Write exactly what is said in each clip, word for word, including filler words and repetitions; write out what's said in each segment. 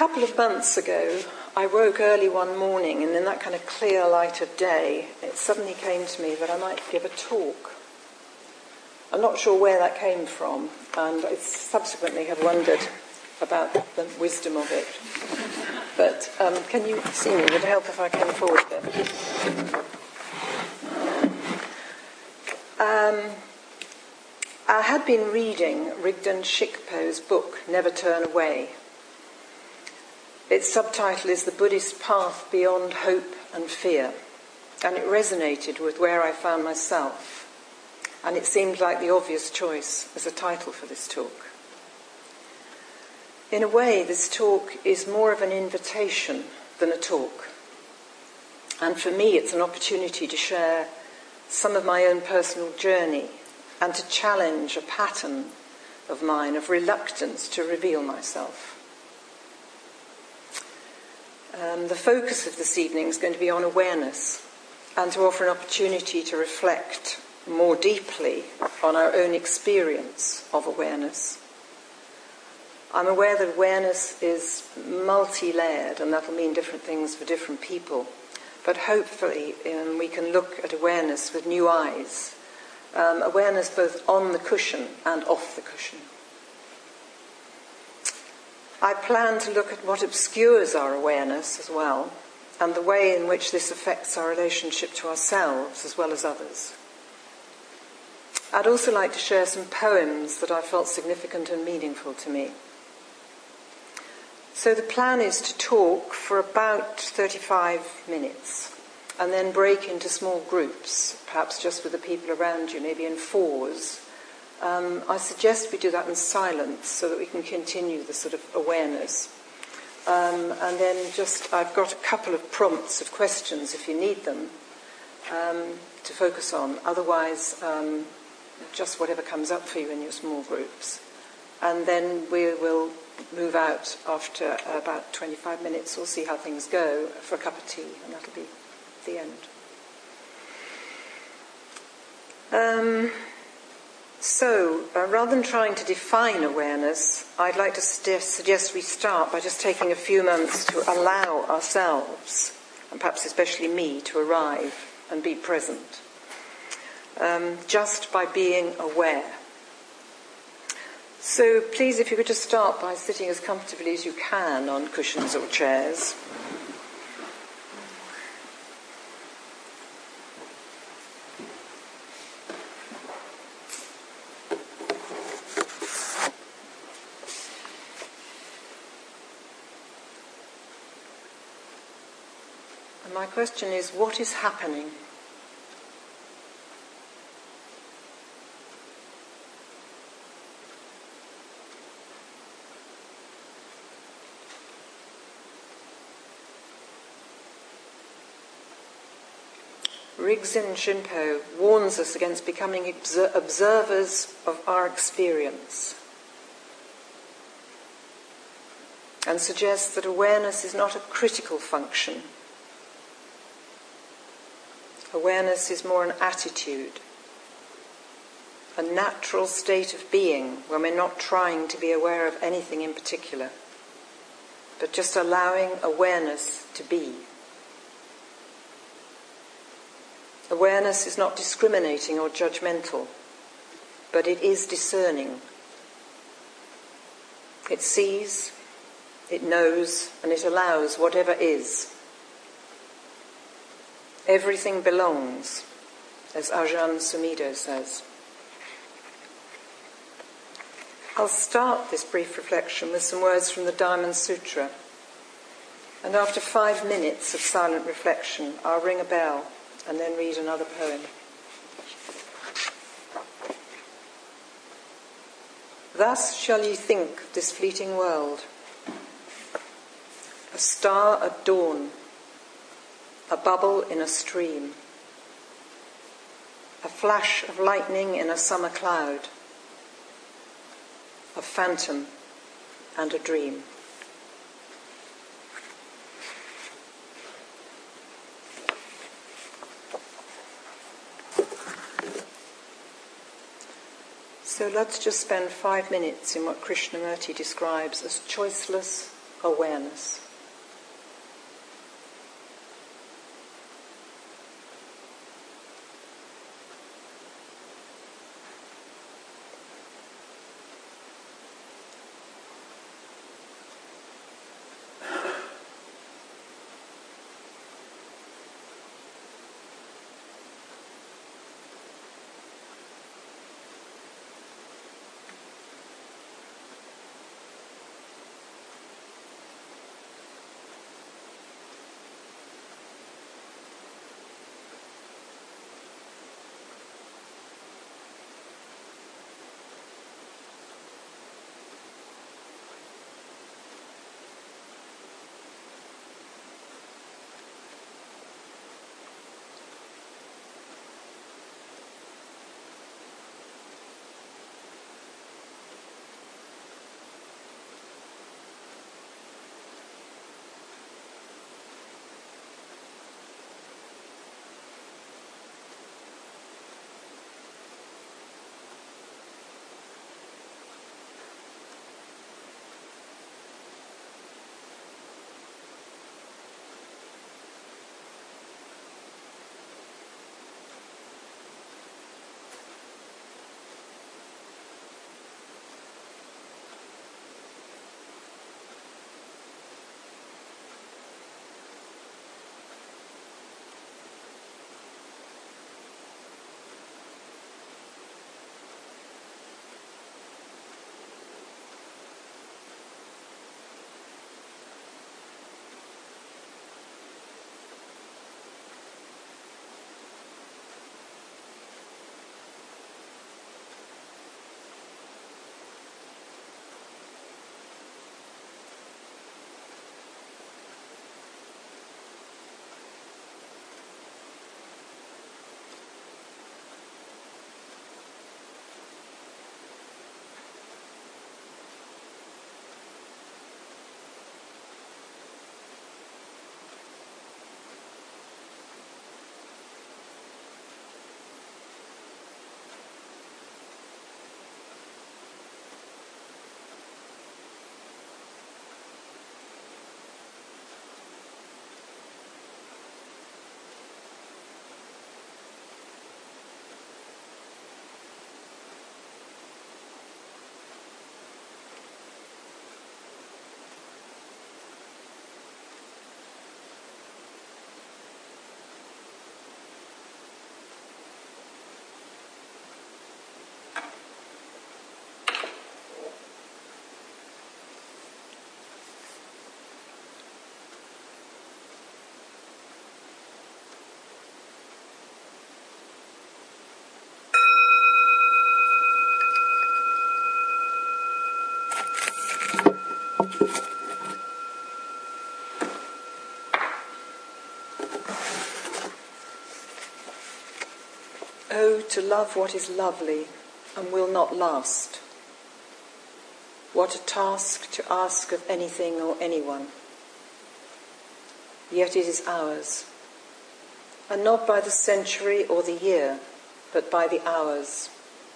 couple of months ago, I woke early one morning, and in that kind of clear light of day, it suddenly came to me that I might give a talk. I'm not sure where that came from, and I subsequently have wondered about the wisdom of it. But um, can you see me? Would it help if I came forward a bit? Um, I had been reading Rigdon Shikpo's book, Never Turn Away. Its subtitle is The Buddhist Path Beyond Hope and Fear, and it resonated with where I found myself, and it seemed like the obvious choice as a title for this talk. In a way, this talk is more of an invitation than a talk, and for me it's an opportunity to share some of my own personal journey and to challenge a pattern of mine of reluctance to reveal myself. Um, the focus of this evening is going to be on awareness and to offer an opportunity to reflect more deeply on our own experience of awareness. I'm aware that awareness is multi-layered, and that will mean different things for different people. But hopefully um, we can look at awareness with new eyes. Um, awareness both on the cushion and off the cushion. I plan to look at what obscures our awareness as well, and the way in which this affects our relationship to ourselves as well as others. I'd also like to share some poems that I felt significant and meaningful to me. So the plan is to talk for about thirty-five minutes and then break into small groups, perhaps just with the people around you, maybe in fours. Um, I suggest we do that in silence so that we can continue the sort of awareness. Um, and then just, I've got a couple of prompts of questions if you need them um, to focus on. Otherwise, um, just whatever comes up for you in your small groups. And then we will move out after about twenty-five minutes. We'll see how things go for a cup of tea, and that'll be the end. Um, so, uh, rather than trying to define awareness, I'd like to suggest, suggest we start by just taking a few moments to allow ourselves, and perhaps especially me, to arrive and be present. Um, just by being aware. So please, if you could just start by sitting as comfortably as you can on cushions or chairs. And my question is, what is happening? Rigdon Shikpo warns us against becoming obser- observers of our experience and suggests that awareness is not a critical function. Awareness is more an attitude, a natural state of being when we're not trying to be aware of anything in particular, but just allowing awareness to be. Awareness is not discriminating or judgmental, but it is discerning. It sees, it knows, and it allows whatever is. Everything belongs, as Ajahn Sumedho says. I'll start this brief reflection with some words from the Diamond Sutra, and after five minutes of silent reflection, I'll ring a bell and then read another poem. Thus shall ye think of this fleeting world, a star at dawn, a bubble in a stream, a flash of lightning in a summer cloud, a phantom and a dream. So let's just spend five minutes in what Krishnamurti describes as choiceless awareness. Oh, to love what is lovely and will not last. What a task to ask of anything or anyone. Yet it is ours, and not by the century or the year, but by the hours.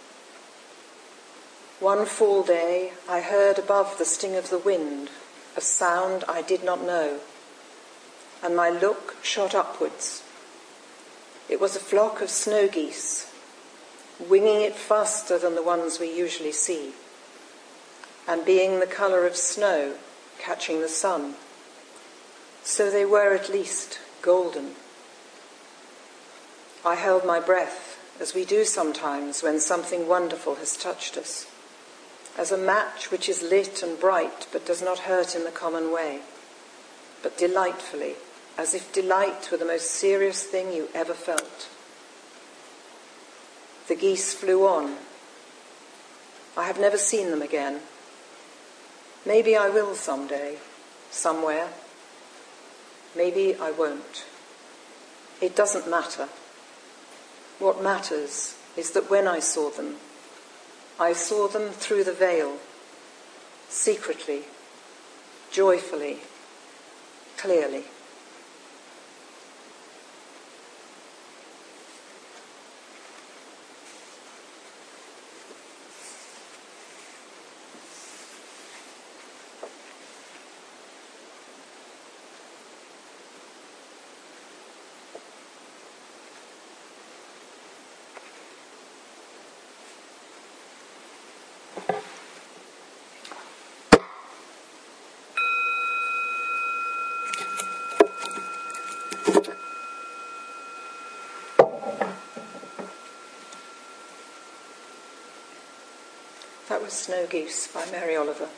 One fall day I heard above the sting of the wind a sound I did not know, and my look shot upwards. It was a flock of snow geese, winging it faster than the ones we usually see, and being the colour of snow catching the sun. So they were at least golden. I held my breath, as we do sometimes when something wonderful has touched us, as a match which is lit and bright but does not hurt in the common way, but delightfully, as if delight were the most serious thing you ever felt. The geese flew on. I have never seen them again. Maybe I will someday, somewhere. Maybe I won't. It doesn't matter. What matters is that when I saw them, I saw them through the veil, secretly, joyfully, clearly. was Snow Goose by Mary Oliver.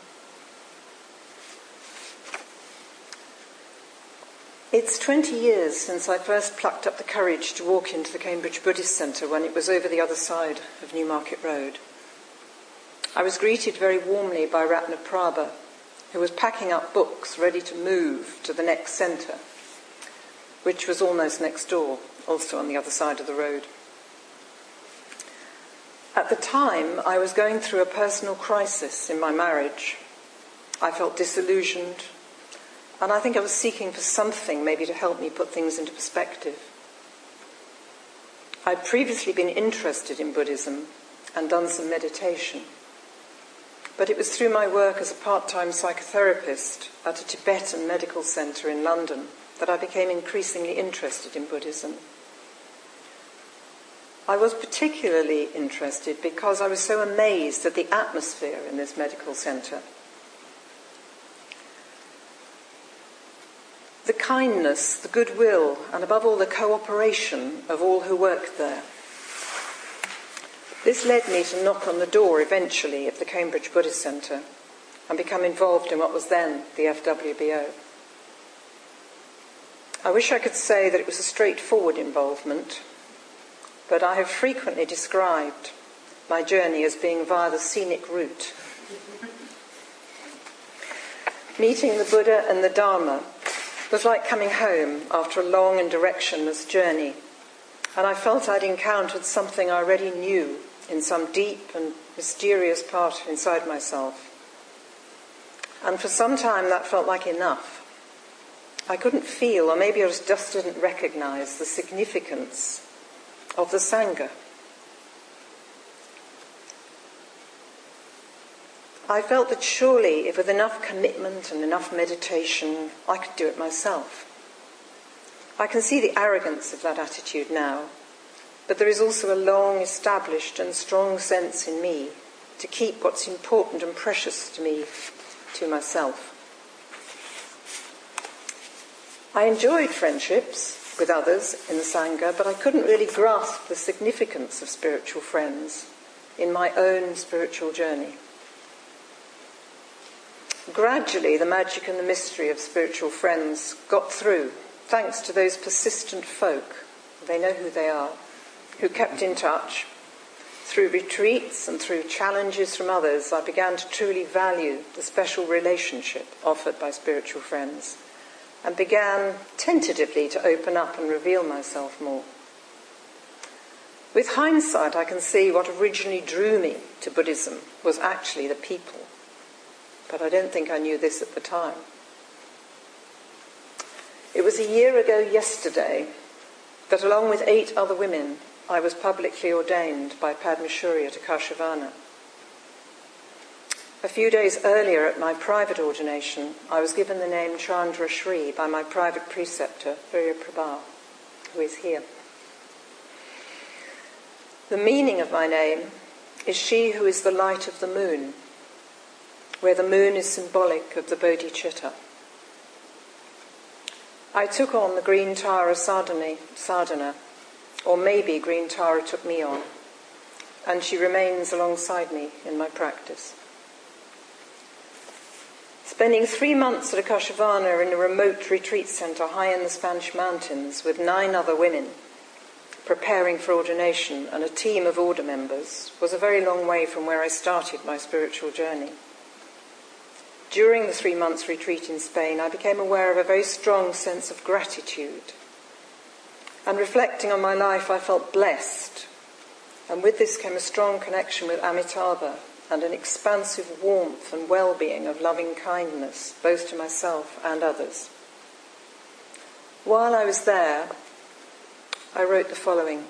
It's twenty years since I first plucked up the courage to walk into the Cambridge Buddhist Centre when it was over the other side of Newmarket Road. I was greeted very warmly by Ratna Prabha, who was packing up books ready to move to the next centre, which was almost next door, also on the other side of the road. At the time, I was going through a personal crisis in my marriage. I felt disillusioned, and I think I was seeking for something maybe to help me put things into perspective. I'd previously been interested in Buddhism and done some meditation, but it was through my work as a part-time psychotherapist at a Tibetan medical centre in London that I became increasingly interested in Buddhism. I was particularly interested because I was so amazed at the atmosphere in this medical centre. The kindness, the goodwill, and above all the cooperation of all who worked there. This led me to knock on the door eventually of the Cambridge Buddhist Centre and become involved in what was then the F W B O. I wish I could say that it was a straightforward involvement, but I have frequently described my journey as being via the scenic route. Meeting the Buddha and the Dharma was like coming home after a long and directionless journey, and I felt I'd encountered something I already knew in some deep and mysterious part inside myself. And for some time that felt like enough. I couldn't feel, or maybe I just didn't recognise, the significance of the Sangha. I felt that surely, if with enough commitment and enough meditation, I could do it myself. I can see the arrogance of that attitude now, but there is also a long established and strong sense in me to keep what's important and precious to me to myself. I enjoyed friendships with others in the Sangha, but I couldn't really grasp the significance of spiritual friends in my own spiritual journey. Gradually, the magic and the mystery of spiritual friends got through, thanks to those persistent folk, they know who they are, who kept in touch. Through retreats and through challenges from others, I began to truly value the special relationship offered by spiritual friends, and began tentatively to open up and reveal myself more. With hindsight, I can see what originally drew me to Buddhism was actually the people, but I don't think I knew this at the time. It was a year ago yesterday that, along with eight other women, I was publicly ordained by Padma Shurya to Kashavana. A few days earlier at my private ordination, I was given the name Chandra Shri by my private preceptor, Virya Prabha, who is here. The meaning of my name is she who is the light of the moon, where the moon is symbolic of the bodhicitta. I took on the Green Tara sadhana, sadhana, or maybe Green Tara took me on, and she remains alongside me in my practice. Spending three months at Akashavana in a remote retreat centre high in the Spanish mountains with nine other women, preparing for ordination and a team of order members, was a very long way from where I started my spiritual journey. During the three months retreat in Spain, I became aware of a very strong sense of gratitude. And reflecting on my life, I felt blessed. And with this came a strong connection with Amitabha and an expansive warmth and well-being of loving kindness, both to myself and others. While I was there, I wrote the following.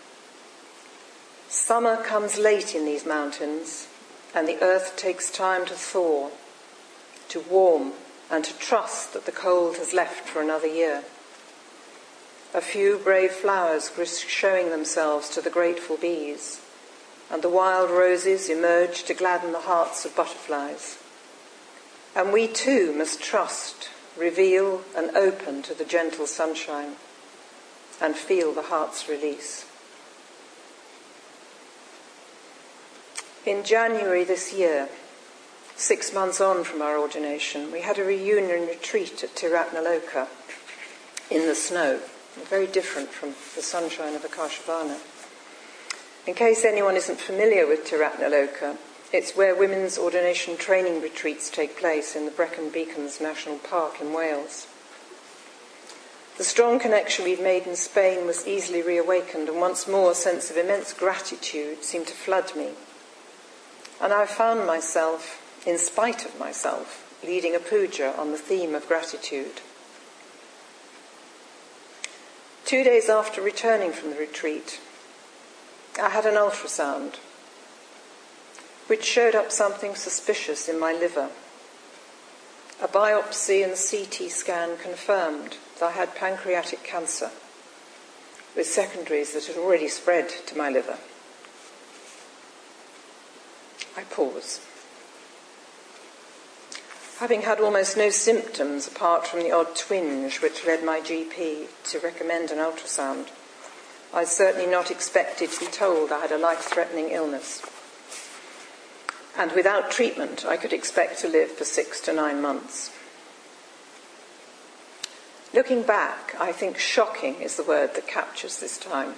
Summer comes late in these mountains, and the earth takes time to thaw, to warm, and to trust that the cold has left for another year. A few brave flowers were showing themselves to the grateful bees, and the wild roses emerge to gladden the hearts of butterflies. And we too must trust, reveal, and open to the gentle sunshine, and feel the heart's release. In January this year, six months on from our ordination, we had a reunion retreat at Tiratnaloka in the snow, very different from the sunshine of Akashvana. In case anyone isn't familiar with Tiratnaloka, it's where women's ordination training retreats take place in the Brecon Beacons National Park in Wales. The strong connection we'd made in Spain was easily reawakened, and once more a sense of immense gratitude seemed to flood me. And I found myself, in spite of myself, leading a puja on the theme of gratitude. Two days after returning from the retreat, I had an ultrasound, which showed up something suspicious in my liver. A biopsy and C T scan confirmed that I had pancreatic cancer, with secondaries that had already spread to my liver. I pause. Having had almost no symptoms apart from the odd twinge which led my G P to recommend an ultrasound, I was certainly not expected to be told I had a life-threatening illness. And without treatment, I could expect to live for six to nine months. Looking back, I think shocking is the word that captures this time.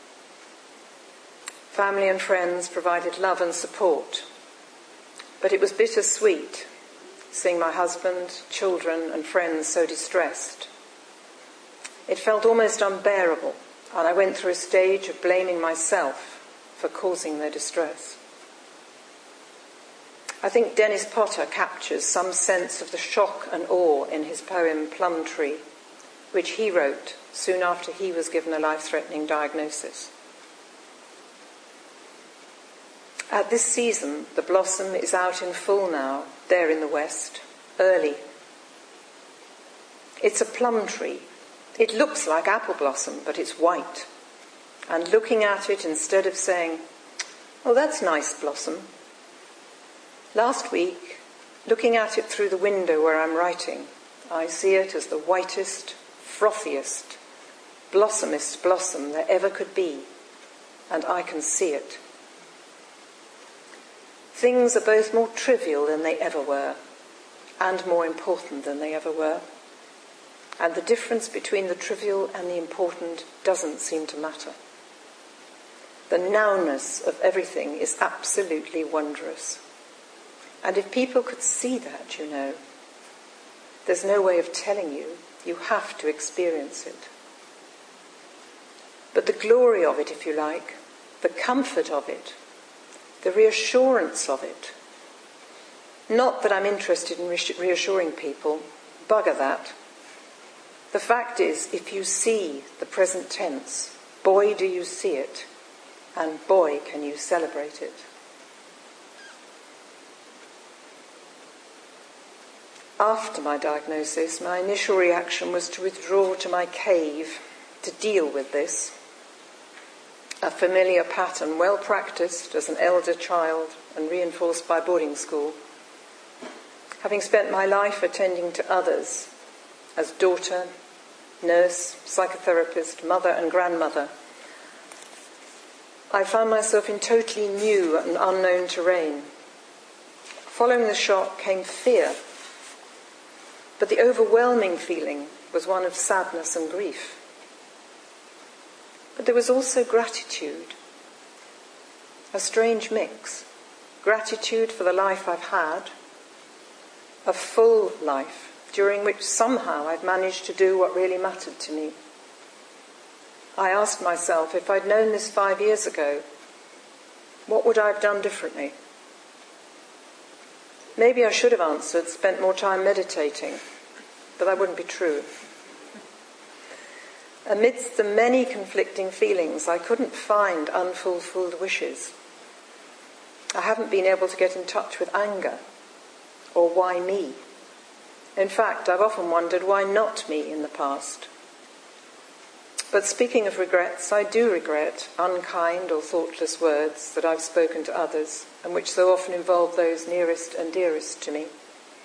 Family and friends provided love and support, but it was bittersweet seeing my husband, children and friends so distressed. It felt almost unbearable, and I went through a stage of blaming myself for causing their distress. I think Dennis Potter captures some sense of the shock and awe in his poem Plum Tree, which he wrote soon after he was given a life-threatening diagnosis. At this season, the blossom is out in full now, there in the west, early. It's a plum tree. It looks like apple blossom, but it's white. And looking at it, instead of saying, "Oh, that's nice blossom," last week, looking at it through the window where I'm writing, I see it as the whitest, frothiest, blossomest blossom there ever could be, and I can see it. Things are both more trivial than they ever were, and more important than they ever were. And the difference between the trivial and the important doesn't seem to matter. The nowness of everything is absolutely wondrous. And if people could see that, you know, there's no way of telling you. You have to experience it. But the glory of it, if you like, the comfort of it, the reassurance of it. Not that I'm interested in reassuring people, bugger that. The fact is, if you see the present tense, boy do you see it, and boy can you celebrate it. After my diagnosis, my initial reaction was to withdraw to my cave to deal with this. A familiar pattern, well practiced as an elder child and reinforced by boarding school. Having spent my life attending to others as daughter, nurse, psychotherapist, mother and grandmother, I found myself in totally new and unknown terrain. Following the shock came fear, but the overwhelming feeling was one of sadness and grief. But there was also gratitude, a strange mix. Gratitude for the life I've had, a full life during which somehow I've managed to do what really mattered to me. I asked myself, if I'd known this five years ago, what would I have done differently? Maybe I should have answered, spent more time meditating, but that wouldn't be true. Amidst the many conflicting feelings, I couldn't find unfulfilled wishes. I haven't been able to get in touch with anger, or why me. In fact, I've often wondered why not me in the past. But speaking of regrets, I do regret unkind or thoughtless words that I've spoken to others, and which so often involve those nearest and dearest to me.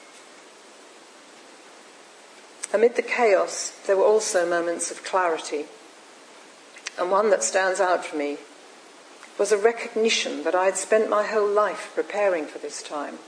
Amid the chaos, there were also moments of clarity, and one that stands out for me was a recognition that I had spent my whole life preparing for this time.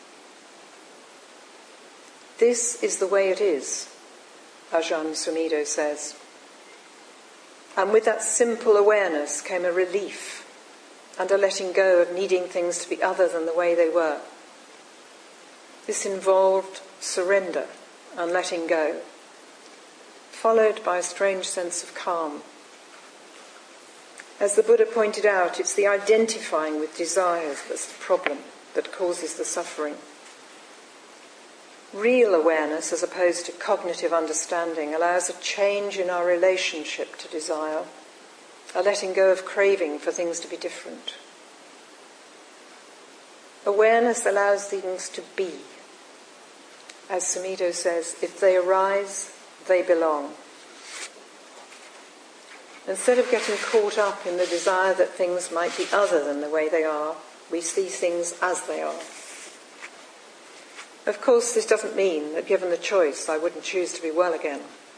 This is the way it is, Ajahn Sumedho says. And with that simple awareness came a relief and a letting go of needing things to be other than the way they were. This involved surrender and letting go, followed by a strange sense of calm. As the Buddha pointed out, it's the identifying with desires that's the problem, that causes the suffering. Real awareness, as opposed to cognitive understanding, allows a change in our relationship to desire, a letting go of craving for things to be different. Awareness allows things to be. As Sumedho says, if they arise, they belong. Instead of getting caught up in the desire that things might be other than the way they are, we see things as they are. Of course, this doesn't mean that given the choice, I wouldn't choose to be well again.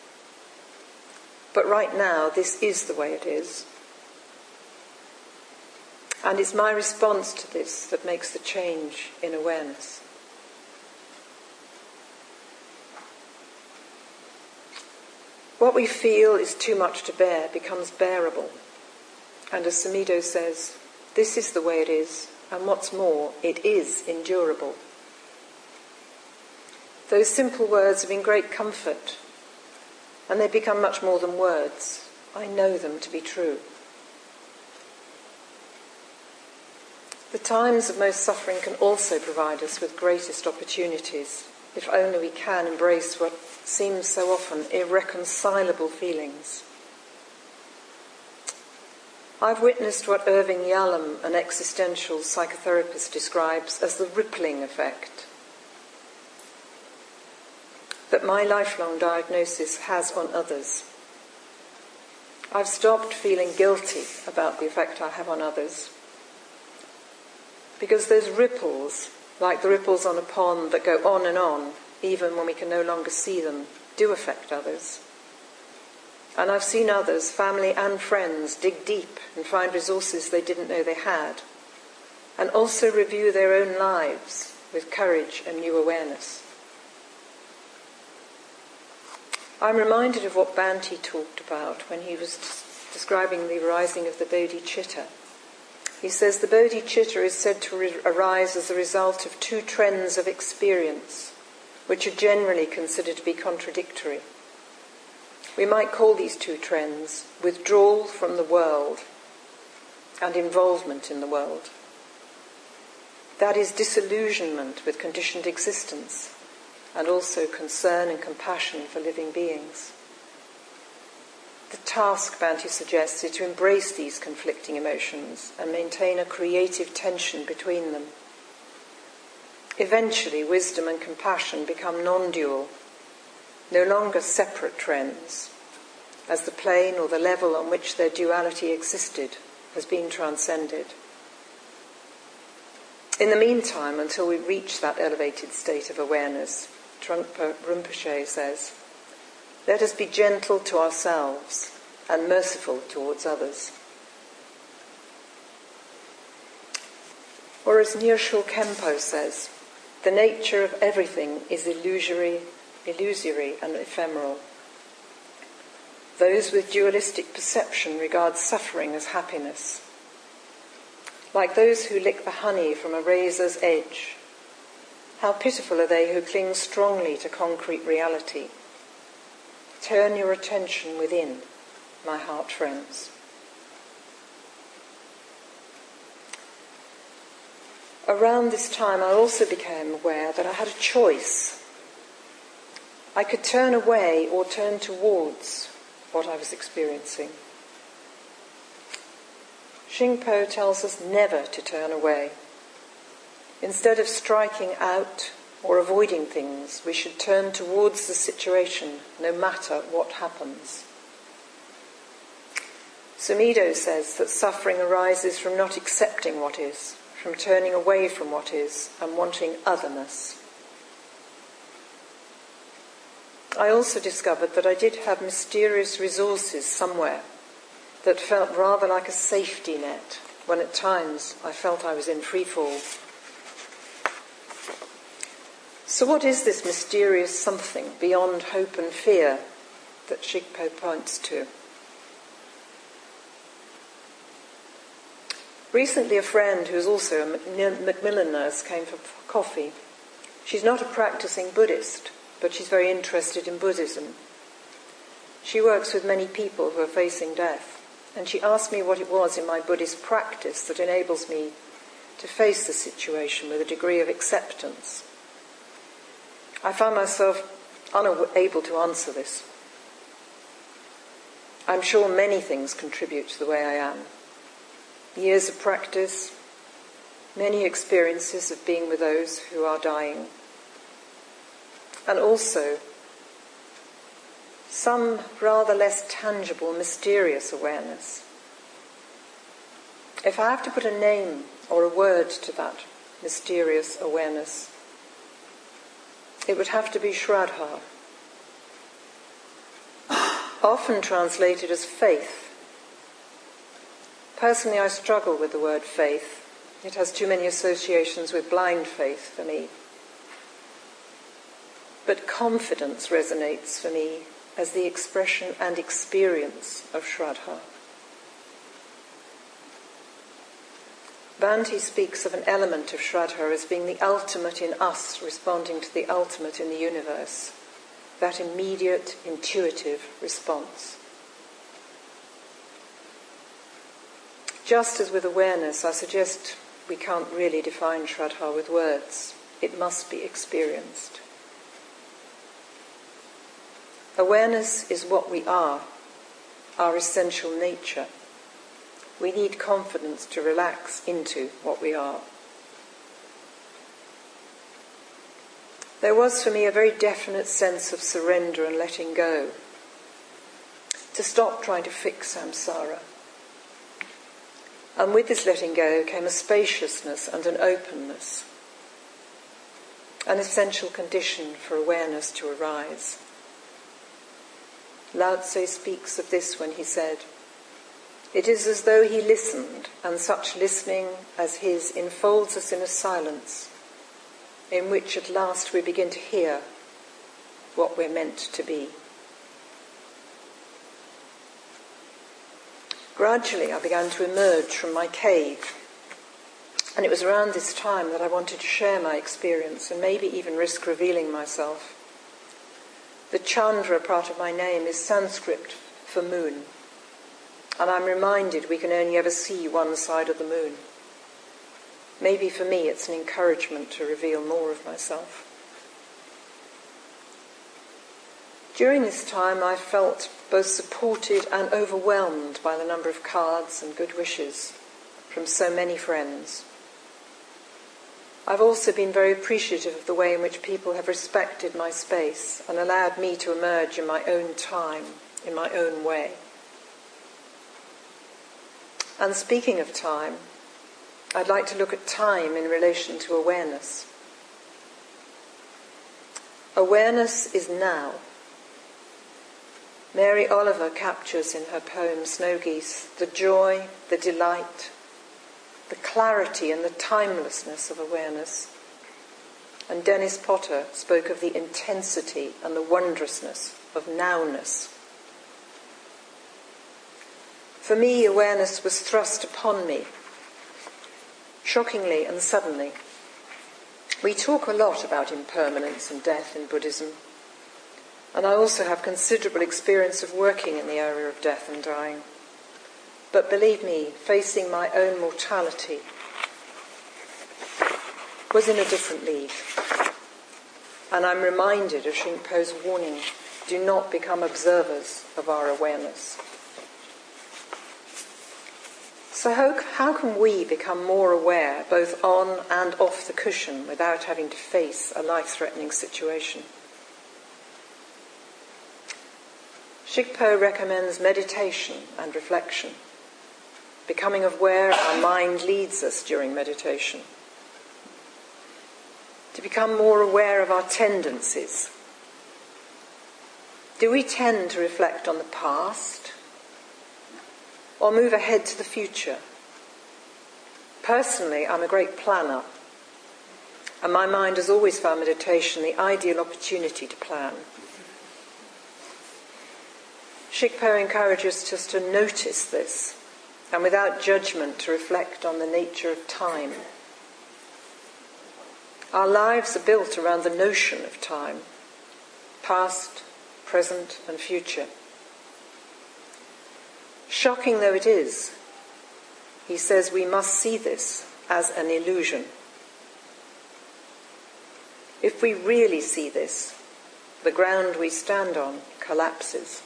But right now, this is the way it is. And it's my response to this that makes the change in awareness. What we feel is too much to bear becomes bearable. And as Sumedho says, this is the way it is, and what's more, it is endurable. Those simple words have been great comfort, and they become much more than words. I know them to be true. The times of most suffering can also provide us with greatest opportunities, if only we can embrace what seems so often irreconcilable feelings. I've witnessed what Irving Yalom, an existential psychotherapist, describes as the rippling effect that my lifelong diagnosis has on others. I've stopped feeling guilty about the effect I have on others, because those ripples, like the ripples on a pond that go on and on, even when we can no longer see them, do affect others. And I've seen others, family and friends, dig deep and find resources they didn't know they had, and also review their own lives with courage and new awareness. I'm reminded of what Bhante talked about when he was describing the arising of the bodhicitta. He says the bodhicitta is said to re- arise as a result of two trends of experience, which are generally considered to be contradictory. We might call these two trends withdrawal from the world and involvement in the world. That is disillusionment with conditioned existence, and also concern and compassion for living beings. The task, Bhante suggests, is to embrace these conflicting emotions and maintain a creative tension between them. Eventually, wisdom and compassion become non-dual, no longer separate trends, as the plane or the level on which their duality existed has been transcended. In the meantime, until we reach that elevated state of awareness, Trungpa Rinpoche says, let us be gentle to ourselves and merciful towards others. Or as Nyingshul Khenpo says, the nature of everything is illusory, illusory and ephemeral. Those with dualistic perception regard suffering as happiness. Like those who lick the honey from a razor's edge, how pitiful are they who cling strongly to concrete reality. Turn your attention within, my heart friends. Around this time I also became aware that I had a choice. I could turn away or turn towards what I was experiencing. Shingpo tells us never to turn away. Instead of striking out or avoiding things, we should turn towards the situation no matter what happens. Sumedho says that suffering arises from not accepting what is, from turning away from what is and wanting otherness. I also discovered that I did have mysterious resources somewhere that felt rather like a safety net when at times I felt I was in free fall. So what is this mysterious something beyond hope and fear that Shigpo points to? Recently a friend who is also a Macmillan nurse came for coffee. She's not a practicing Buddhist, but she's very interested in Buddhism. She works with many people who are facing death, and she asked me what it was in my Buddhist practice that enables me to face the situation with a degree of acceptance. I found myself unable to answer this. I'm sure many things contribute to the way I am. Years of practice, many experiences of being with those who are dying, and also some rather less tangible, mysterious awareness. If I have to put a name or a word to that mysterious awareness, it would have to be Shraddha, often translated as faith. Personally, I struggle with the word faith. It has too many associations with blind faith for me. But confidence resonates for me as the expression and experience of Shraddha. Bhante speaks of an element of Shraddha as being the ultimate in us responding to the ultimate in the universe, that immediate, intuitive response. Just as with awareness, I suggest we can't really define Shraddha with words. It must be experienced. Awareness is what we are, our essential nature. We need confidence to relax into what we are. There was for me a very definite sense of surrender and letting go, to stop trying to fix samsara. And with this letting go came a spaciousness and an openness, an essential condition for awareness to arise. Lao Tse speaks of this when he said, "It is as though he listened, and such listening as his enfolds us in a silence in which at last we begin to hear what we're meant to be." Gradually I began to emerge from my cave, and it was around this time that I wanted to share my experience and maybe even risk revealing myself. The Chandra part of my name is Sanskrit for moon, and I'm reminded we can only ever see one side of the moon. Maybe for me it's an encouragement to reveal more of myself. During this time I felt both supported and overwhelmed by the number of cards and good wishes from so many friends. I've also been very appreciative of the way in which people have respected my space and allowed me to emerge in my own time, in my own way. And speaking of time, I'd like to look at time in relation to awareness. Awareness is now. Mary Oliver captures in her poem Snow Geese the joy, the delight, the clarity and the timelessness of awareness. And Dennis Potter spoke of the intensity and the wondrousness of nowness. For me, awareness was thrust upon me, shockingly and suddenly. We talk a lot about impermanence and death in Buddhism, and I also have considerable experience of working in the area of death and dying. But believe me, facing my own mortality was in a different league. And I'm reminded of Shingpo's warning, do not become observers of our awareness. So how, how can we become more aware, both on and off the cushion, without having to face a life-threatening situation? Shigpo recommends meditation and reflection, becoming of where our mind leads us during meditation, to become more aware of our tendencies. Do we tend to reflect on the past or move ahead to the future? Personally, I'm a great planner, and my mind has always found meditation the ideal opportunity to plan. Shikpa encourages us to notice this, and without judgment to reflect on the nature of time. Our lives are built around the notion of time, past, present and future. Shocking though it is, he says we must see this as an illusion. If we really see this, the ground we stand on collapses.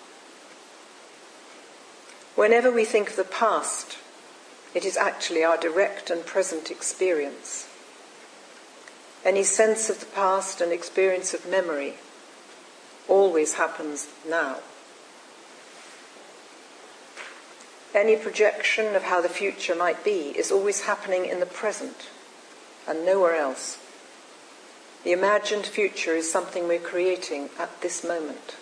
Whenever we think of the past, it is actually our direct and present experience. Any sense of the past and experience of memory always happens now. Any projection of how the future might be is always happening in the present and nowhere else. The imagined future is something we're creating at this moment.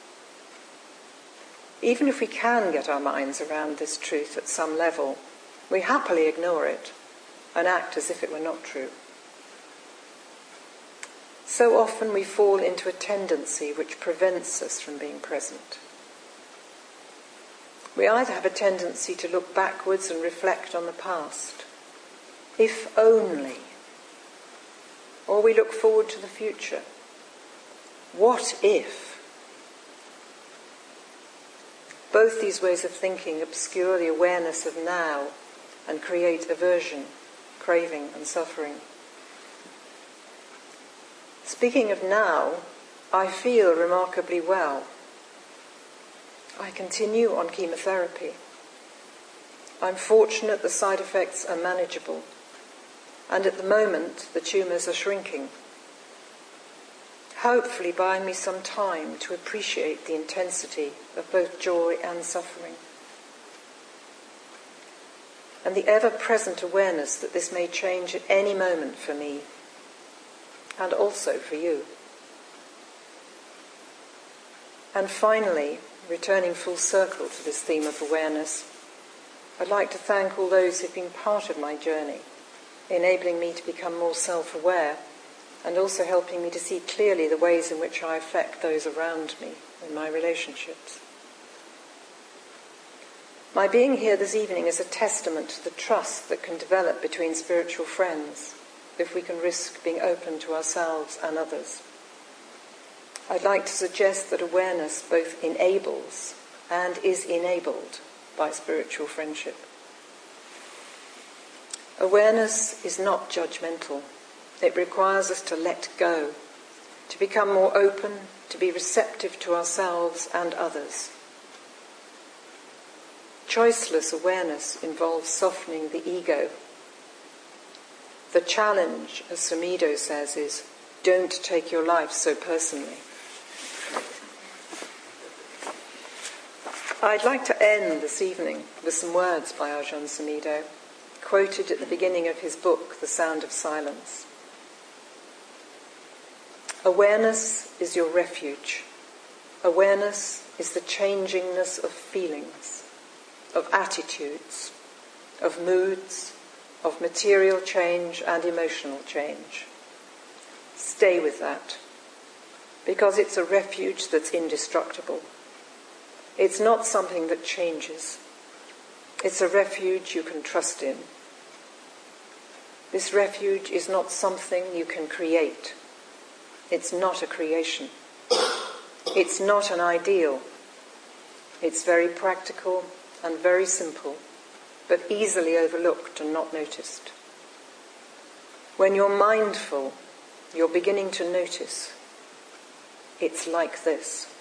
Even if we can get our minds around this truth at some level, we happily ignore it and act as if it were not true. So often we fall into a tendency which prevents us from being present. We either have a tendency to look backwards and reflect on the past, if only, or we look forward to the future. What if? Both these ways of thinking obscure the awareness of now and create aversion, craving and suffering. Speaking of now, I feel remarkably well. I continue on chemotherapy. I'm fortunate the side effects are manageable, and at the moment the tumours are shrinking, hopefully buying me some time to appreciate the intensity of both joy and suffering. And the ever-present awareness that this may change at any moment for me, and also for you. And finally, returning full circle to this theme of awareness, I'd like to thank all those who've been part of my journey, enabling me to become more self-aware and also helping me to see clearly the ways in which I affect those around me in my relationships. My being here this evening is a testament to the trust that can develop between spiritual friends if we can risk being open to ourselves and others. I'd like to suggest that awareness both enables and is enabled by spiritual friendship. Awareness is not judgmental. It requires us to let go, to become more open, to be receptive to ourselves and others. Choiceless awareness involves softening the ego. The challenge, as Samido says, is don't take your life so personally. I'd like to end this evening with some words by Ajahn Samido, quoted at the beginning of his book, The Sound of Silence. Awareness is your refuge. Awareness is the changingness of feelings, of attitudes, of moods, of material change and emotional change. Stay with that, because it's a refuge that's indestructible. It's not something that changes. It's a refuge you can trust in. This refuge is not something you can create. It's not a creation. It's not an ideal. It's very practical and very simple, but easily overlooked and not noticed. When you're mindful, you're beginning to notice. It's like this.